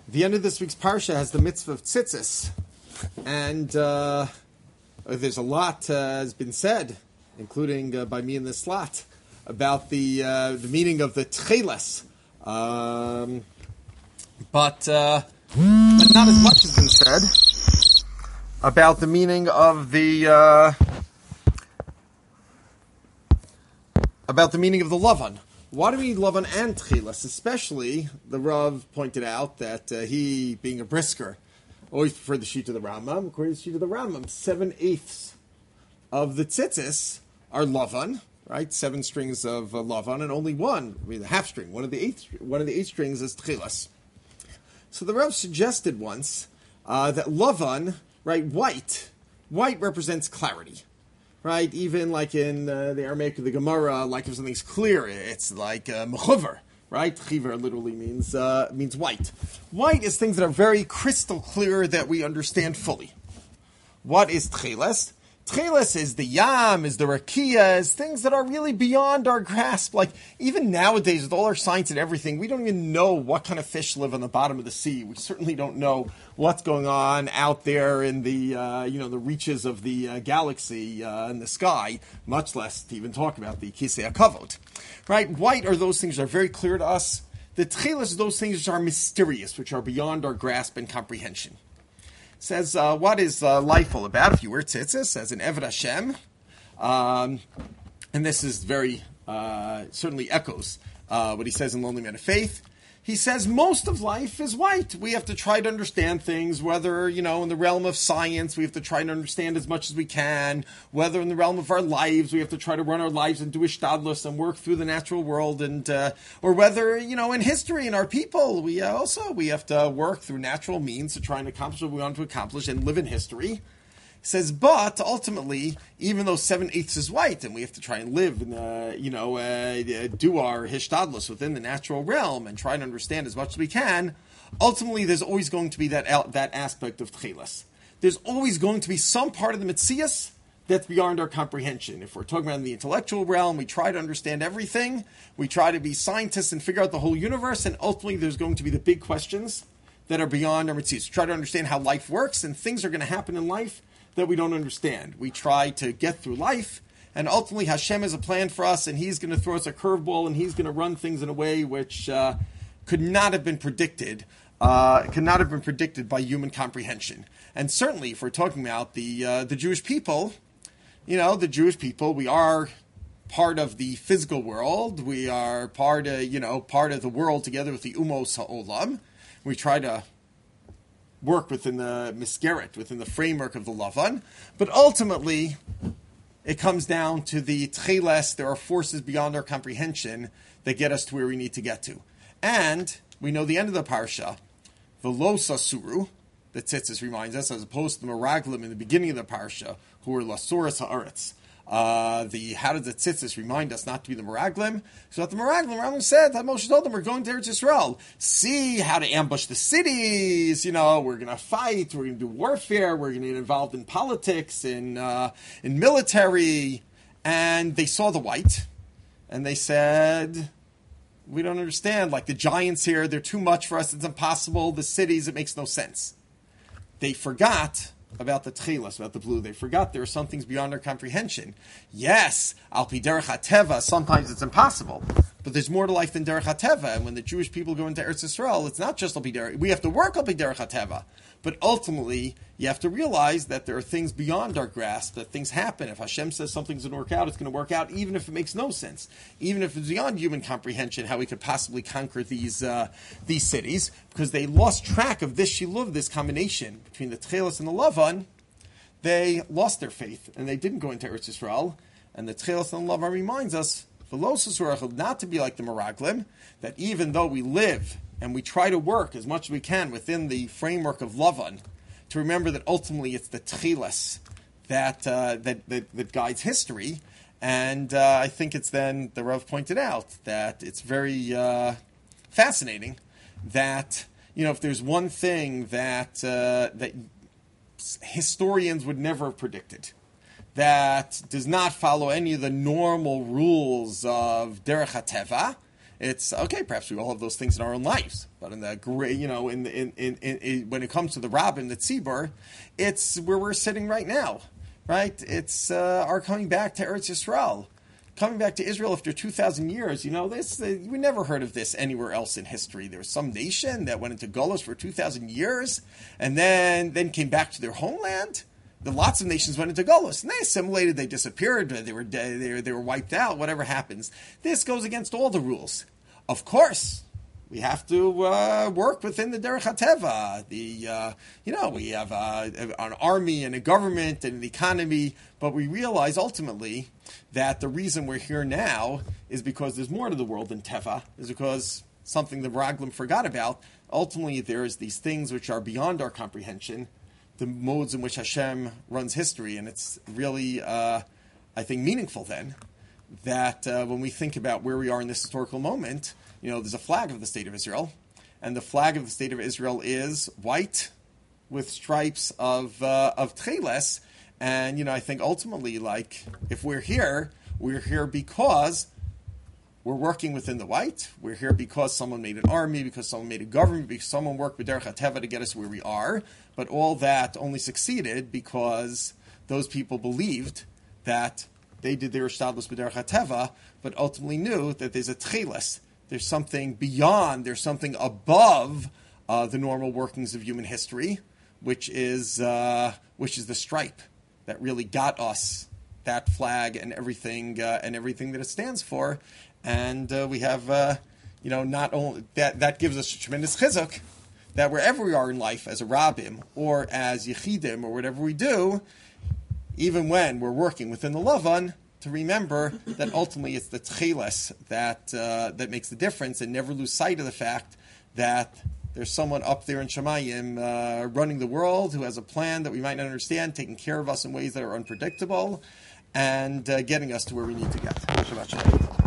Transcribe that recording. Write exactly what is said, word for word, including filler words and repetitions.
The end of this week's parsha has the mitzvah of tzitzis, and uh, there's a lot uh, has been said, including uh, by me in this slot, about the uh, the meaning of the tcheles. Um, but, uh, but not as much has been said about the meaning of the uh, about the meaning of the lavan. Why do we need Lavan and Tchilas? Especially, the Rav pointed out that uh, he, being a brisker, always preferred the sheet of the Rambam. According to the sheet of the Rambam, seven-eighths of the tzitzis are Lavan, right? Seven strings of uh, Lavan, and only one, I mean, the half string, one of the eight, one of the eight strings is Tchilas. So the Rav suggested once uh, that Lavan, right, white, white represents clarity. Right, even like in uh, the Aramaic of the Gemara, like if something's clear, it's like uh, mechuver, right? Chiver literally means uh, means white. White is things that are very crystal clear that we understand fully. What is tcheles? Tcheles is the yam, is the rakia, is things that are really beyond our grasp. Like even nowadays, with all our science and everything, we don't even know what kind of fish live on the bottom of the sea. We certainly don't know what's going on out there in the uh, you know the reaches of the uh, galaxy uh, in the sky. Much less to even talk about the kisei hakavod. Right? White are those things that are very clear to us. The tcheles are those things which are mysterious, which are beyond our grasp and comprehension. Says, uh, what is uh, life all about? If you wear tzitzis as an Eved Hashem, um, and this is very, uh, certainly echoes uh, what he says in Lonely Man of Faith. He says most of life is white. We have to try to understand things, whether, you know, in the realm of science, we have to try to understand as much as we can, whether in the realm of our lives, we have to try to run our lives and do ishtadlus and work through the natural world, and uh, or whether, you know, in history, in our people, we uh, also, we have to work through natural means to try and accomplish what we want to accomplish and live in history. He says, but ultimately, even though seven-eighths is white, and we have to try and live, and uh, you know, uh, do our hishtadlus within the natural realm and try to understand as much as we can, ultimately there's always going to be that that aspect of tchelas. There's always going to be some part of the metzias that's beyond our comprehension. If we're talking about in the intellectual realm, we try to understand everything, we try to be scientists and figure out the whole universe, and ultimately there's going to be the big questions that are beyond our metzias. We try to understand how life works, and things are going to happen in life that we don't understand. We try to get through life, and ultimately Hashem has a plan for us, and He's going to throw us a curveball, and He's going to run things in a way which uh, could not have been predicted, uh, could not have been predicted by human comprehension. And certainly, if we're talking about the uh, the Jewish people, you know, the Jewish people, we are part of the physical world. We are part of, you know, part of the world together with the Umos HaOlam. We try to work within the miskeret, within the framework of the Lavan. But ultimately, it comes down to the tcheles. There are forces beyond our comprehension that get us to where we need to get to. And we know the end of the parsha, V'lo sasuru, the tzitzis reminds us, as opposed to the meraglim in the beginning of the parsha, who were lasoras haaretz. Uh, the how did the tzitzis remind us not to be the meraglim? So at the meraglim, Rambam said that Moshe told them we're going to Eretz Yisrael. See how to ambush the cities. You know, we're going to fight. We're going to do warfare. We're going to get involved in politics, in uh, in military. And they saw the white, and they said, "We don't understand. Like the giants here, they're too much for us. It's impossible. The cities, it makes no sense." They forgot about the tchelas, about the blue. They forgot there are some things beyond our comprehension. Yes, al pi derech hateva, sometimes it's impossible. But there's more to life than derech hateva. And when the Jewish people go into Eretz Yisrael, it's not just al pi derech. We have to work al pi derech hateva. But ultimately, you have to realize that there are things beyond our grasp, that things happen. If Hashem says something's going to work out, it's going to work out, even if it makes no sense. Even if it's beyond human comprehension, how we could possibly conquer these uh, these cities. Because they lost track of this shiluv, this combination between the tchelos and the lavan. They lost their faith, and they didn't go into Eretz Yisrael. And the tchelos and the lavan reminds us, not to be like the meraglim, that even though we live and we try to work as much as we can within the framework of Lavan, to remember that ultimately it's the tchilas that, uh, that, that that guides history. And uh, I think it's then, the Rav pointed out, that it's very uh, fascinating that, you know, if there's one thing that uh, that historians would never have predicted, that does not follow any of the normal rules of derech hateva, It's okay. Perhaps we all have those things in our own lives, but in the great, you know, in, in, in, in, in when it comes to the Rabbim, the Tzibur, it's where we're sitting right now, right? It's uh, our coming back to Eretz Yisrael. Coming back to Israel after two thousand years, you know, this uh, we never heard of this anywhere else in history. There was some nation that went into Golos for two thousand years and then, then came back to their homeland. The lots of nations went into Golos and they assimilated, they disappeared, they were, they were, they were wiped out, whatever happens. This goes against all the rules. Of course, we have to uh, work within the Derech HaTeva. The uh, you know we have uh, an army and a government and an economy, but we realize ultimately that the reason we're here now is because there's more to the world than Teva. Is because something the Raglim forgot about. Ultimately, there's these things which are beyond our comprehension, the modes in which Hashem runs history, and it's really, uh, I think, meaningful then that uh, when we think about where we are in this historical moment. You know, there's a flag of the State of Israel, and the flag of the State of Israel is white with stripes of uh, of tcheles. And, you know, I think ultimately, like, if we're here, we're here because we're working within the white. We're here because someone made an army, because someone made a government, because someone worked with Derech HaTeva to get us where we are. But all that only succeeded because those people believed that they did their Ishtadlus B'Derech HaTeva, but ultimately knew that there's a tcheles. There's something beyond, there's something above uh, the normal workings of human history, which is uh, which is the stripe that really got us that flag and everything uh, and everything that it stands for. And uh, we have, uh, you know, not only that that gives us a tremendous chizuk that wherever we are in life as a rabbim or as yechidim or whatever we do, even when we're working within the Lavan, to remember that ultimately it's the tcheles that uh, that makes the difference, and never lose sight of the fact that there's someone up there in Shemayim uh, running the world who has a plan that we might not understand, taking care of us in ways that are unpredictable, and uh, getting us to where we need to get. Shabbat shalom.